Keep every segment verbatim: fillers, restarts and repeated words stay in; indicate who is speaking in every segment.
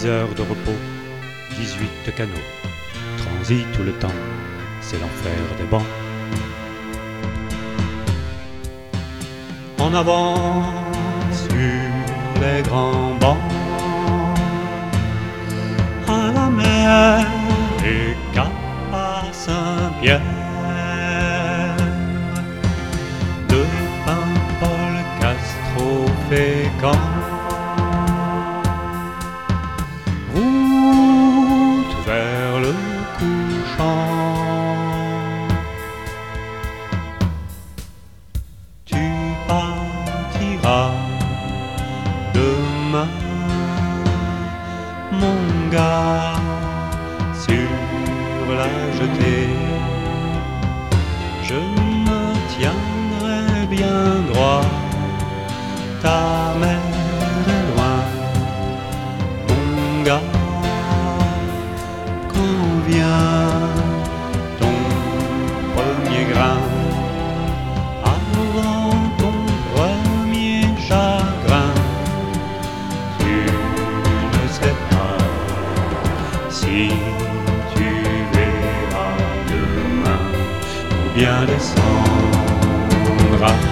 Speaker 1: dix heures de repos, dix-huit canaux. Transit tout le temps, c'est l'enfer des bancs. En avant sur les grands bancs, à la mer et Cap à Saint-Pierre, de Paimpol, Castro, Fécamp. Route vers le couchant, tu partiras demain, mon gars, sur la jetée. Je me tiendrai bien droit, ta mère est loin, mon gars. Quand vient ton premier grain, avant ton premier chagrin, tu ne sais pas si tu verras demain ou bien descendras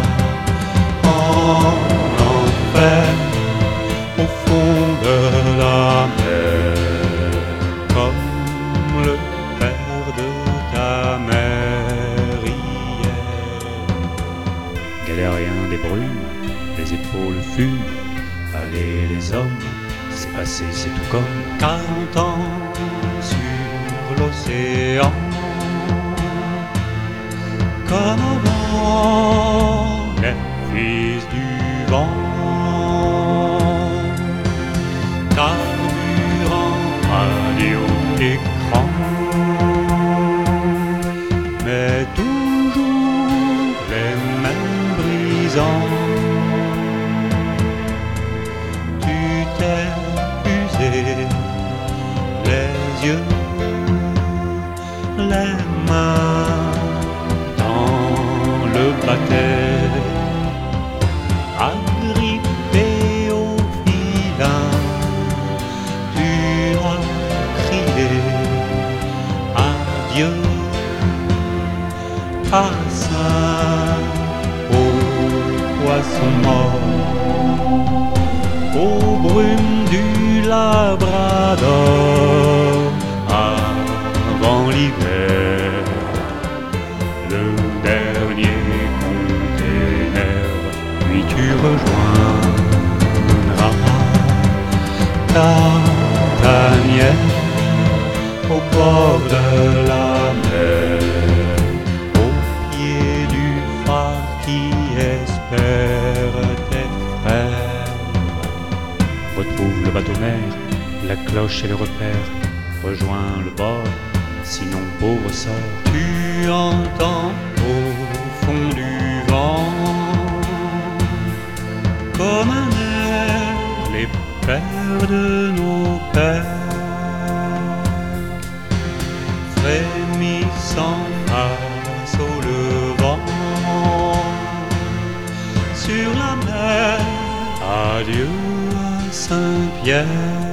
Speaker 1: en enfer au fond de la mer, comme le père de ta mère hier. Galérien des brumes, les épaules fument. Allez les hommes, c'est passé, c'est tout comme quarante ans sur l'océan. Comme avant, les fils du vent, carburant, radio, écran, mais toujours les mêmes brisants. Tu t'es usé les yeux, les mains dans le baptême, agrippé au filin, tu as crié adieu à ça, aux poissons morts, aux brumes du Labrador, avant l'hiver, le dernier container, puis tu rejoindras ta tanière au bord de la mer, au pied du phare qui espère tes frères. Retrouve le bateau-mère, la cloche et le repère, rejoins le bord, sinon pauvre sort. Tu entends au fond du vent, comme un air, les pères de nos pères, frémissant face au levant, sur la mer, adieu à Saint-Pierre.